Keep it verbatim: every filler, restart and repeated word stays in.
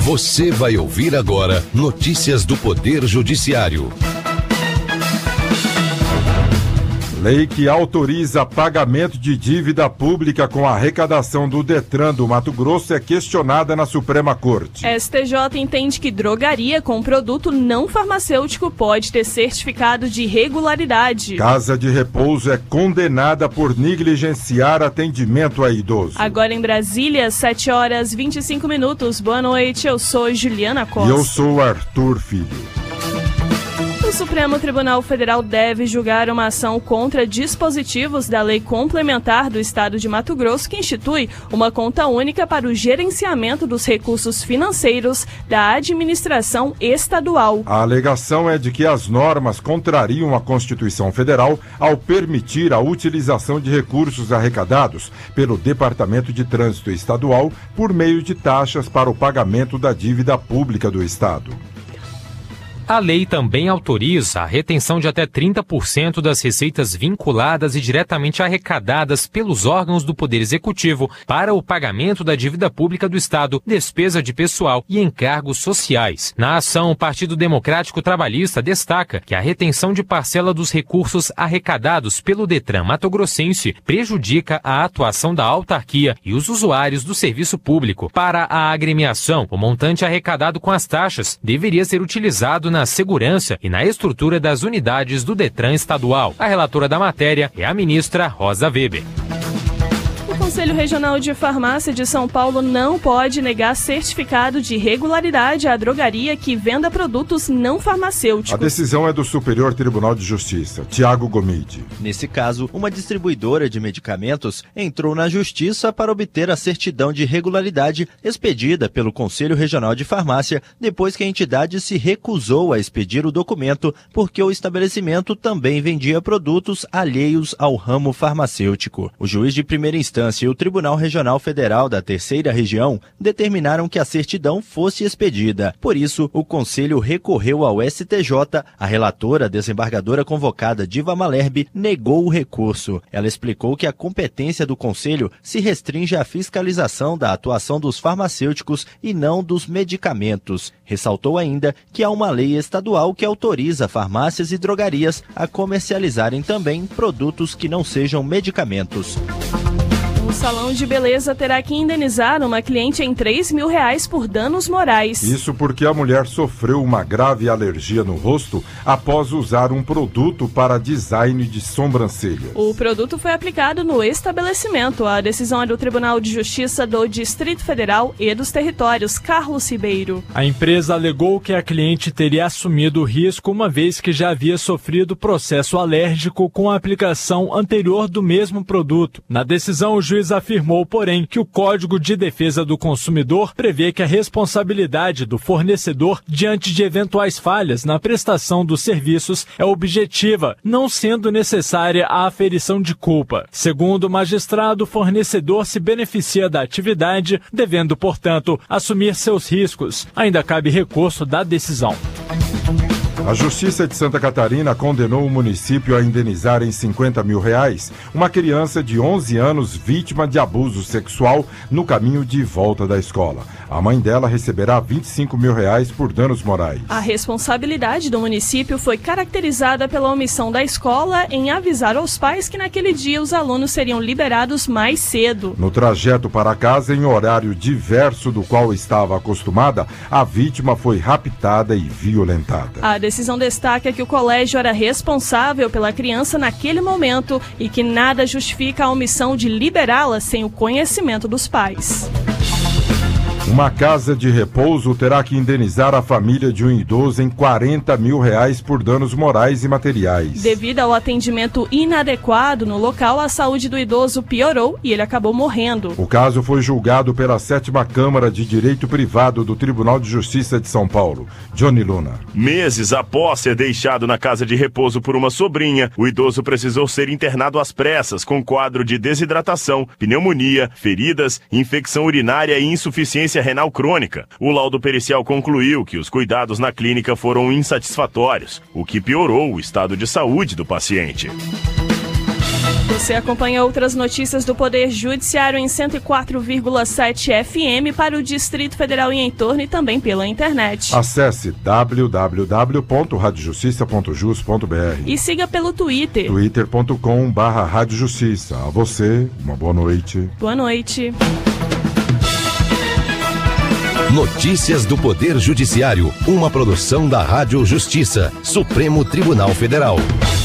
Você vai ouvir agora notícias do Poder Judiciário. Lei que autoriza pagamento de dívida pública com arrecadação do Detran do Mato Grosso é questionada na Suprema Corte. S T J entende que drogaria com produto não farmacêutico pode ter certificado de regularidade. Casa de Repouso é condenada por negligenciar atendimento a idoso. Agora em Brasília, sete horas e vinte e cinco minutos. Boa noite, eu sou Juliana Costa. E eu sou Arthur Filho. O Supremo Tribunal Federal deve julgar uma ação contra dispositivos da Lei Complementar do Estado de Mato Grosso que institui uma conta única para o gerenciamento dos recursos financeiros da administração estadual. A alegação é de que as normas contrariam a Constituição Federal ao permitir a utilização de recursos arrecadados pelo Departamento de Trânsito Estadual por meio de taxas para o pagamento da dívida pública do Estado. A lei também autoriza a retenção de até trinta por cento das receitas vinculadas e diretamente arrecadadas pelos órgãos do Poder Executivo para o pagamento da dívida pública do Estado, despesa de pessoal e encargos sociais. Na ação, o Partido Democrático Trabalhista destaca que a retenção de parcela dos recursos arrecadados pelo Detran Mato-Grossense prejudica a atuação da autarquia e os usuários do serviço público. Para a agremiação, o montante arrecadado com as taxas deveria ser utilizado na segurança e na estrutura das unidades do Detran estadual. A relatora da matéria é a ministra Rosa Weber. O Conselho Regional de Farmácia de São Paulo não pode negar certificado de regularidade à drogaria que venda produtos não farmacêuticos. A decisão é do Superior Tribunal de Justiça, Tiago Gomide. Nesse caso, uma distribuidora de medicamentos entrou na Justiça para obter a certidão de regularidade expedida pelo Conselho Regional de Farmácia depois que a entidade se recusou a expedir o documento porque o estabelecimento também vendia produtos alheios ao ramo farmacêutico. O juiz de primeira instância e o Tribunal Regional Federal da Terceira Região determinaram que a certidão fosse expedida. Por isso, o Conselho recorreu ao S T J. A relatora, a desembargadora convocada Diva Malherbe, negou o recurso. Ela explicou que a competência do Conselho se restringe à fiscalização da atuação dos farmacêuticos e não dos medicamentos. Ressaltou ainda que há uma lei estadual que autoriza farmácias e drogarias a comercializarem também produtos que não sejam medicamentos. O salão de beleza terá que indenizar uma cliente em três mil reais por danos morais. Isso porque a mulher sofreu uma grave alergia no rosto após usar um produto para design de sobrancelhas. O produto foi aplicado no estabelecimento. A decisão é do Tribunal de Justiça do Distrito Federal e dos Territórios, Carlos Ribeiro. A empresa alegou que a cliente teria assumido o risco uma vez que já havia sofrido processo alérgico com a aplicação anterior do mesmo produto. Na decisão, o juiz afirmou, porém, que o Código de Defesa do Consumidor prevê que a responsabilidade do fornecedor diante de eventuais falhas na prestação dos serviços é objetiva, não sendo necessária a aferição de culpa. Segundo o magistrado, o fornecedor se beneficia da atividade, devendo, portanto, assumir seus riscos. Ainda cabe recurso da decisão. A Justiça de Santa Catarina condenou o município a indenizar em cinquenta mil reais uma criança de onze anos vítima de abuso sexual no caminho de volta da escola. A mãe dela receberá vinte e cinco mil reais por danos morais. A responsabilidade do município foi caracterizada pela omissão da escola em avisar aos pais que naquele dia os alunos seriam liberados mais cedo. No trajeto para casa, em horário diverso do qual estava acostumada, a vítima foi raptada e violentada. A decisão destaca que o colégio era responsável pela criança naquele momento e que nada justifica a omissão de liberá-la sem o conhecimento dos pais. Uma casa de repouso terá que indenizar a família de um idoso em quarenta mil reais por danos morais e materiais. Devido ao atendimento inadequado no local, a saúde do idoso piorou e ele acabou morrendo. O caso foi julgado pela sétima Câmara de Direito Privado do Tribunal de Justiça de São Paulo. Johnny Luna. Meses após ser deixado na casa de repouso por uma sobrinha, o idoso precisou ser internado às pressas com quadro de desidratação, pneumonia, feridas, infecção urinária e insuficiência renal crônica. O laudo pericial concluiu que os cuidados na clínica foram insatisfatórios, o que piorou o estado de saúde do paciente. Você acompanha outras notícias do Poder Judiciário em cento e quatro vírgula sete F M para o Distrito Federal e entorno e também pela internet. Acesse w w w ponto rádio justiça ponto jus ponto b r e siga pelo Twitter. twitter ponto com barra rádio justiça. A você, uma boa noite. Boa noite. Notícias do Poder Judiciário, uma produção da Rádio Justiça, Supremo Tribunal Federal.